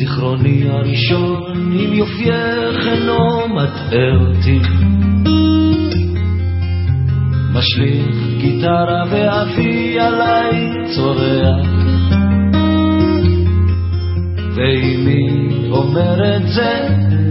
זיכרוני הראשון עם יופייך אינו מטעה אותי, משליך גיטרה ואבי עליי צורח, ואמי אומרת זה